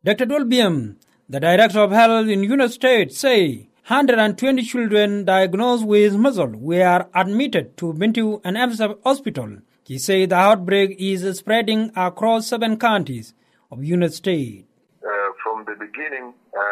Dr. Dolbium, the Director of Health in United States, say 120 children diagnosed with measles were admitted to Bentiu and MSF Hospital. He said the outbreak is spreading across 7 counties of United States. From the beginning,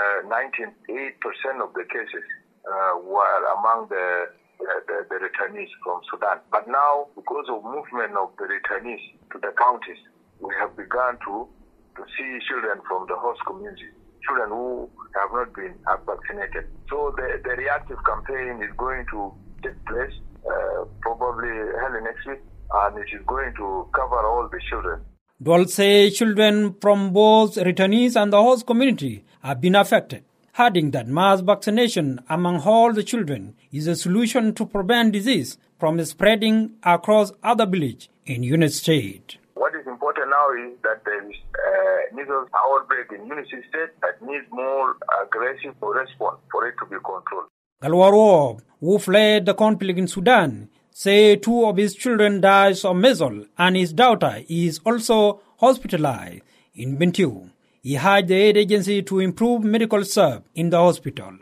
98% of the cases were among the returnees from Sudan. But now, because of movement of the returnees to the counties, we have begun to see children from the host community, children who have not been vaccinated. So the reactive campaign is going to take place probably early next week, and it is going to cover all the children. Dole say children from both returnees and the host community have been affected, adding that mass vaccination among all the children is a solution to prevent disease from spreading across other villages in United States. What is important now is that there is a measles outbreak in United States that needs more aggressive response for it to be controlled. Galwaro, who fled the conflict in Sudan, say 2 of his children died of measles and his daughter is also hospitalized in Bentiu. He urged the aid agency to improve medical service in the hospital.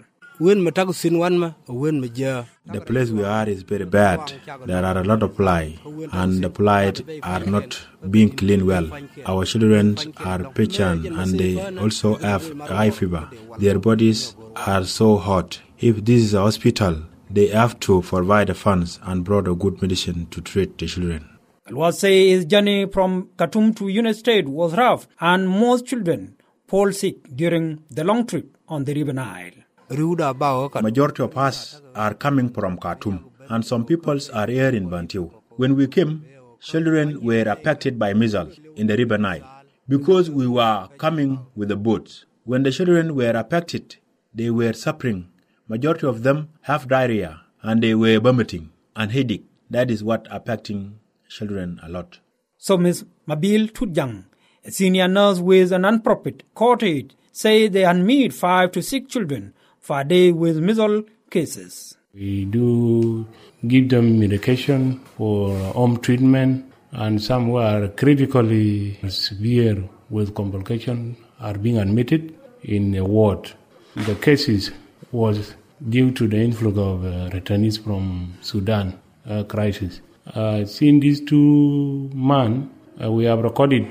The place we are is very bad. There are a lot of flies, and the flies are not being cleaned well. Our children are patient and they also have high fever. Their bodies are so hot. If this is a hospital, they have to provide the funds and brought a good medicine to treat the children. Alwa say his journey from Khartoum to United States was rough, and most children fall sick during the long trip on the River Nile. Majority of us are coming from Khartoum, and some people are here in Bentiu. When we came, children were affected by measles in the River Nile because we were coming with the boats. When the children were affected, they were suffering. Majority of them have diarrhea, and they were vomiting and headache. That is what affecting children a lot. So Ms. Mabil Tutjang, a senior nurse with a non-profit cottage, say they admit 5 to 6 children per day with measles cases. We do give them medication for home treatment, and some who are critically severe with complications are being admitted in a ward. The cases was due to the influx of returnees from Sudan crisis. Since these 2 months, we have recorded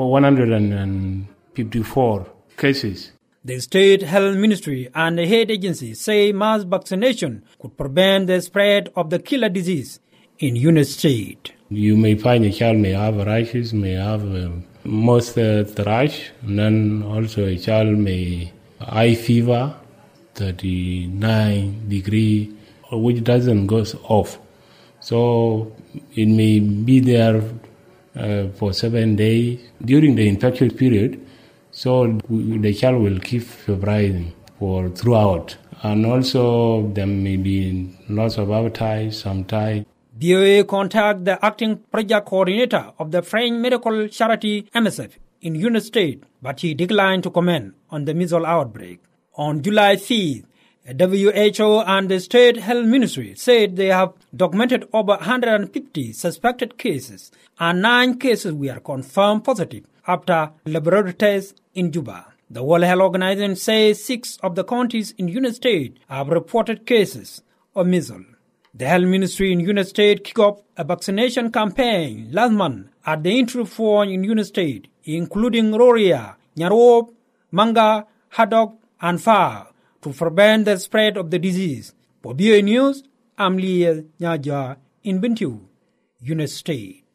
154 cases. The State Health Ministry and the head agency say mass vaccination could prevent the spread of the killer disease in United States. You may find a child may have rashes, may have most thrush, and then also a child may high fever, 39 degree, which doesn't go off. So it may be there for 7 days during the infectious period. So the child will keep febrile for throughout. And also there may be loss of appetite, sometimes. BOA contact the acting project coordinator of the French medical charity MSF in United States, but he declined to comment on the measles outbreak. On July 5th, WHO and the State Health Ministry said they have documented over 150 suspected cases, and 9 cases were confirmed positive after laboratory tests in Juba. The World Health Organization says 6 of the counties in United States have reported cases of measles. The Health Ministry in United States kicked off a vaccination campaign last month at the entry point in United States, including Roria, Nyarop, Manga, Haddock, and Far, to prevent the spread of the disease. For BOA News, I'm Leah Nyaja in Bentiu, United States.